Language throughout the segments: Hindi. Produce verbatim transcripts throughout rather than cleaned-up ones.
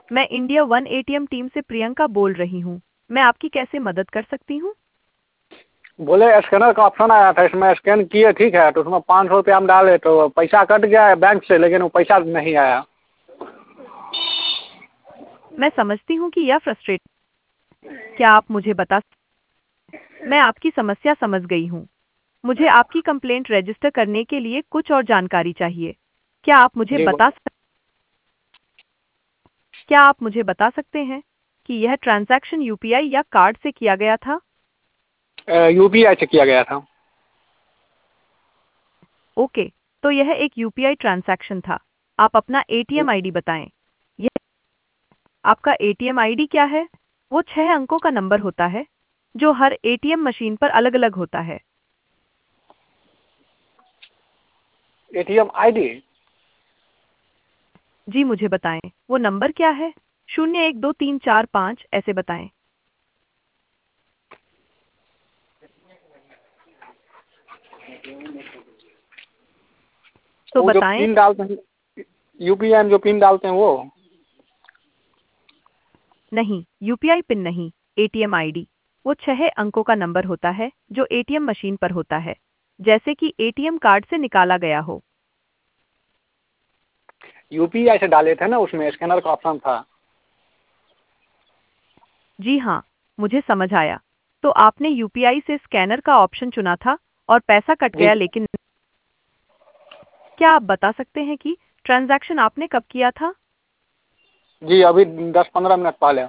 मैं इंडिया वन एटीएम टीम से प्रियंका बोल रही हूँ। मैं आपकी कैसे मदद कर सकती हूँ? बोले स्कैनर का ऑप्शन आया था, इसमें स्कैन किए ठीक है, तो उसमें पाँच सौ रुपया हम डाले तो पैसा कट गया है बैंक से, लेकिन वो पैसा नहीं आया। मैं समझती हूँ कि यह फ्रस्ट्रेट। क्या आप मुझे बता मैं आपकी समस्या समझ गई हूँ। मुझे आपकी कंप्लेंट रजिस्टर करने के लिए कुछ और जानकारी चाहिए। क्या आप मुझे जी बता सक क्या आप मुझे बता सकते हैं कि यह ट्रांजैक्शन यूपीआई या कार्ड से किया गया था? यूपीआई से किया गया था। ओके, तो यह एक यूपीआई ट्रांजैक्शन था। आप अपना एटीएम आईडी बताएं। यह आपका एटीएम आईडी क्या है? वो छह अंकों का नंबर होता है जो हर एटीएम मशीन पर अलग-अलग होता है। ATM ID? जी मुझे बताएं, वो नंबर क्या है? शून्य एक दो तीन चार पाँच ऐसे बताएं। तो वो जो बताएं। पिन डालते हैं, यूपीआई में जो पिन डालते हैं वो? नहीं, यूपीआई पिन नहीं, एटीएम आईडी। वो छह अंकों का नंबर होता है जो एटीएम मशीन पर होता है, जैसे कि एटीएम कार्ड से निकाला गया हो। यूपीआई से डाले थे ना, उसमें स्कैनर का ऑप्शन था। जी हाँ, मुझे समझ आया। तो आपने यूपीआई से स्कैनर का ऑप्शन चुना था और पैसा कट जी गया, लेकिन क्या आप बता सकते हैं कि ट्रांजैक्शन आपने कब किया था? जी अभी दस पंद्रह मिनट पहले।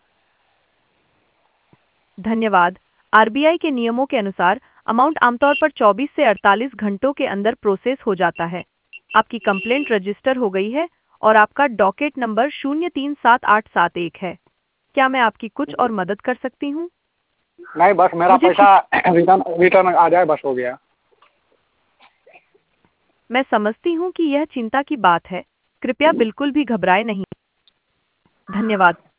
धन्यवाद। आरबीआई के नियमों के अनुसार अमाउंट आमतौर पर चौबीस से अड़तालीस घंटों के अंदर प्रोसेस हो जाता है। आपकी कंप्लेंट रजिस्टर हो गई है और आपका डॉकेट नंबर शून्य तीन सात आठ सात एक है। क्या मैं आपकी कुछ और मदद कर सकती हूँ? नहीं, बस मेरा मुझे पैसा क्षम- रिटर्न रिटर्न आ जाए, बस हो गया। मैं समझती हूँ कि यह चिंता की बात है। कृपया बिल्कुल भी घबराएं नहीं। धन्यवाद।